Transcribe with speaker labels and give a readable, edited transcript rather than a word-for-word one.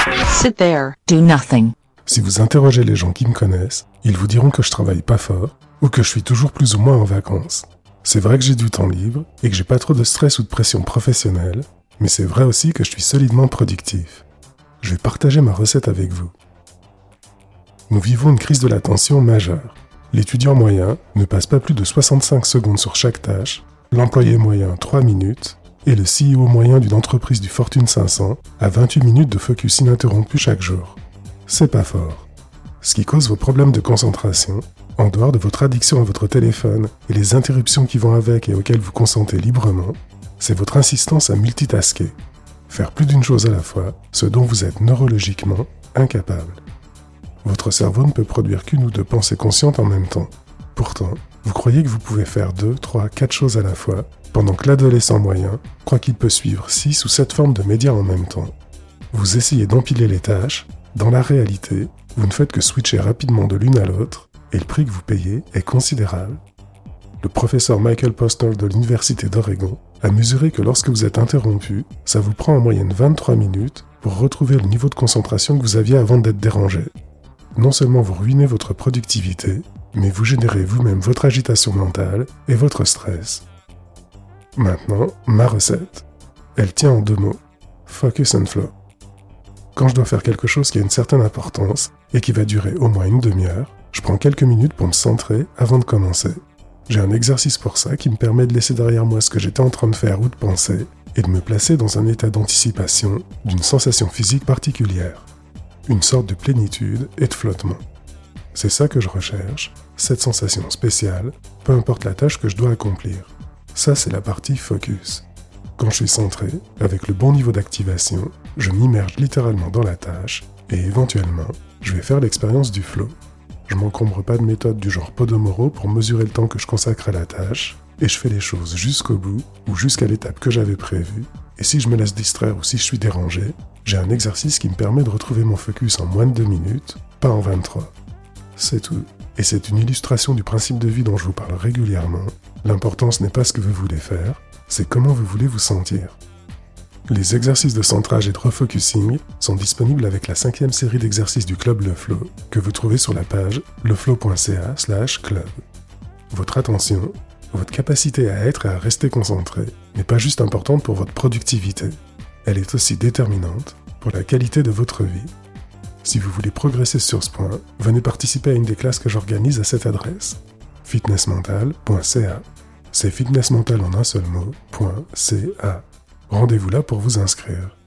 Speaker 1: Sit there. Do nothing.
Speaker 2: Si vous interrogez les gens qui me connaissent, ils vous diront que je travaille pas fort ou que je suis toujours plus ou moins en vacances. C'est vrai que j'ai du temps libre et que j'ai pas trop de stress ou de pression professionnelle, mais c'est vrai aussi que je suis solidement productif. Je vais partager ma recette avec vous. Nous vivons une crise de l'attention majeure. L'étudiant moyen ne passe pas plus de 65 secondes sur chaque tâche, l'employé moyen 3 minutes, et le CEO moyen d'une entreprise du Fortune 500 a 28 minutes de focus ininterrompu chaque jour. C'est pas fort. Ce qui cause vos problèmes de concentration, en dehors de votre addiction à votre téléphone et les interruptions qui vont avec et auxquelles vous consentez librement, c'est votre insistance à multitasker. Faire plus d'une chose à la fois, ce dont vous êtes neurologiquement incapable. Votre cerveau ne peut produire qu'une ou deux pensées conscientes en même temps. Pourtant, vous croyez que vous pouvez faire 2, 3, 4 choses à la fois, pendant que l'adolescent moyen croit qu'il peut suivre 6 ou 7 formes de médias en même temps. Vous essayez d'empiler les tâches. Dans la réalité, vous ne faites que switcher rapidement de l'une à l'autre, et le prix que vous payez est considérable. Le professeur Michael Posner de l'Université d'Oregon a mesuré que lorsque vous êtes interrompu, ça vous prend en moyenne 23 minutes pour retrouver le niveau de concentration que vous aviez avant d'être dérangé. Non seulement vous ruinez votre productivité, mais vous générez vous-même votre agitation mentale et votre stress. Maintenant, ma recette. Elle tient en 2 mots. Focus and flow. Quand je dois faire quelque chose qui a une certaine importance et qui va durer au moins une demi-heure, je prends quelques minutes pour me centrer avant de commencer. J'ai un exercice pour ça qui me permet de laisser derrière moi ce que j'étais en train de faire ou de penser et de me placer dans un état d'anticipation d'une sensation physique particulière. Une sorte de plénitude et de flottement. C'est ça que je recherche, cette sensation spéciale, peu importe la tâche que je dois accomplir. Ça, c'est la partie focus. Quand je suis centré, avec le bon niveau d'activation, je m'immerge littéralement dans la tâche et éventuellement, je vais faire l'expérience du flow. Je m'encombre pas de méthode du genre Pomodoro pour mesurer le temps que je consacre à la tâche et je fais les choses jusqu'au bout ou jusqu'à l'étape que j'avais prévue. Et si je me laisse distraire ou si je suis dérangé, j'ai un exercice qui me permet de retrouver mon focus en moins de 2 minutes, pas en 23. C'est tout. Et c'est une illustration du principe de vie dont je vous parle régulièrement. L'importance n'est pas ce que vous voulez faire, c'est comment vous voulez vous sentir. Les exercices de centrage et de refocusing sont disponibles avec la 5e série d'exercices du Club Le Flow, que vous trouvez sur la page leflow.ca/club. Votre attention, votre capacité à être et à rester concentré n'est pas juste importante pour votre productivité, elle est aussi déterminante pour la qualité de votre vie. Si vous voulez progresser sur ce point, venez participer à une des classes que j'organise à cette adresse, fitnessmental.ca. C'est fitnessmental en un seul mot, .ca. Rendez-vous là pour vous inscrire.